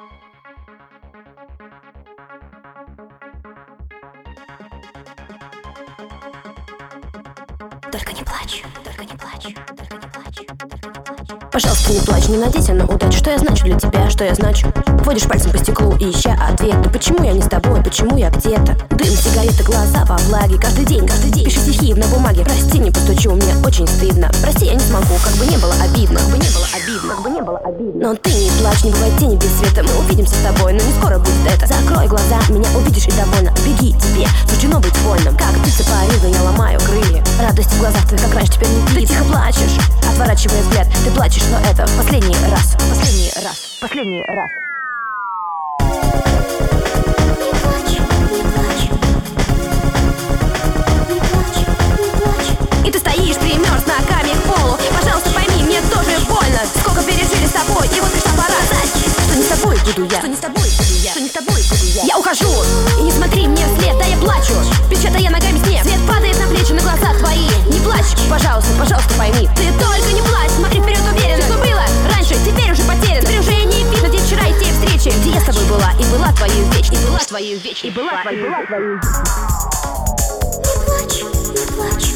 Только не плачь, только не плачь, только не плачь, только не плачь. Пожалуйста, не плачь, не надейся на удачу. Что я значу для тебя, что я значу? Водишь пальцем по стеклу, ища ответ. Но почему я не с тобой, почему я где-то? Дым, сигареты, глаза во влаге. Каждый день пишу стихи на бумаге. Прости, не постучу, мне очень стыдно. Прости, я не смогу, как бы не было обидно. Как бы не было обидно, как бы не было обидно. Но ты не плачь, не бывает тени без света. Мы увидимся с тобой, но не скоро будет это. Закрой глаза, меня увидишь и довольно. Беги, тебе суждено быть вольным. Как птица по ризу, я ломаю крылья. Радость в глазах твоих, как раньше, теперь не видно. Ты тихо плачешь, отворачивая взгляд. Ты плачешь, но это в последний раз. Последний раз, последний раз. И ты стоишь, примерз ногами к полу. Пожалуйста, пойми, мне тоже больно. Сколько пережили с тобой, и вот пришла пора знать, что не с тобой буду я, что не с тобой буду я, что не с тобой буду я. Я ухожу, и не смотри мне вслед, да я плачу, печатая ногами снег. Свет падает на плечи, на глаза твои. Не плачь, пожалуйста, пожалуйста, пойми. Ты только не плачь, смотри вперед уверенно. Что было раньше, теперь уже потеряно. Теперь уже не видно, где вчера и те встречи. Где я с тобой была, и была твою вечь, и была твою вечь, и была твою вечь. Не плачь,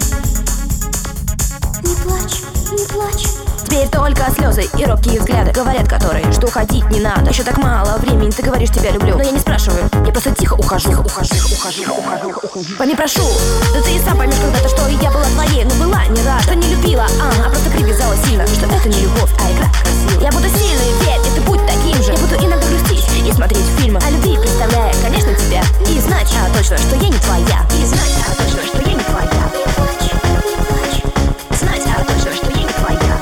не плачь, не плачь. Теперь только слезы и робкие взгляды, говорят которые, что уходить не надо. Еще так мало времени, ты говоришь, тебя люблю. Но я не спрашиваю, я просто тихо ухожу. Пойми, прошу, да ты и сам поймешь когда-то, что я была твоей, но была не рада. Что не любила, а просто привязала сильно. Что это не любовь, а игра красивая. Я буду сильной, верь, и ты будь таким же. Я буду иногда грустить и смотреть фильмы о любви, представляя, конечно, тебя. И знать, точно, что я не твоя. И знать, точно, что я не твоя. Знать, точно, что я не твоя.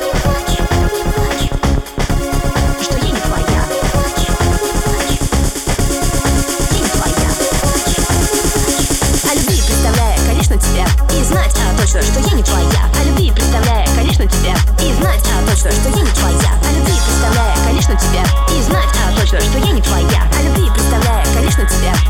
Тебя и знать, точно, что я не твоя. О любви представляя, конечно, тебя и знать, точно, что я не твоя. О любви представляя, конечно, тебя и знать, точно, что я не твоя. О любви представляя, конечно, тебя